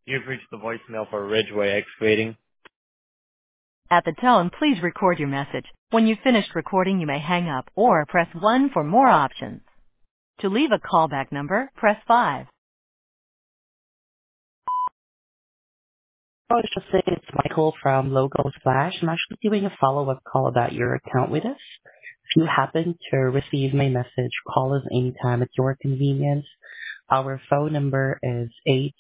You've reached the voicemail for Ridgeway Excavating. At the tone, please record your message. When you've finished recording, you may hang up or press 1 for more options. To leave a callback number, press 5. I was just saying it's Michael from Logo Splash. I'm actually doing a follow-up call about your account with us. If you happen to receive my message, call us anytime at your convenience. Our phone number is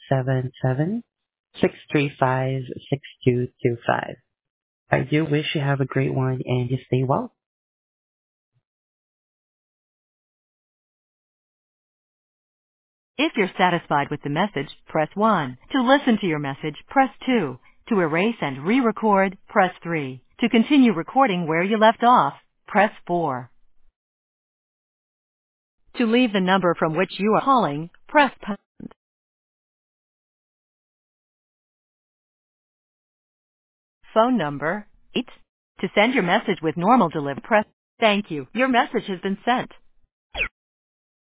877-635-6225. I do wish you have a great one and you stay well. If you're satisfied with the message, press 1. To listen to your message, press 2. To erase and re-record, press 3. To continue recording where you left off, press 4. To leave the number from which you are calling, press pound. Phone number 8. To send your message with normal delivery, press. Thank you. Your message has been sent.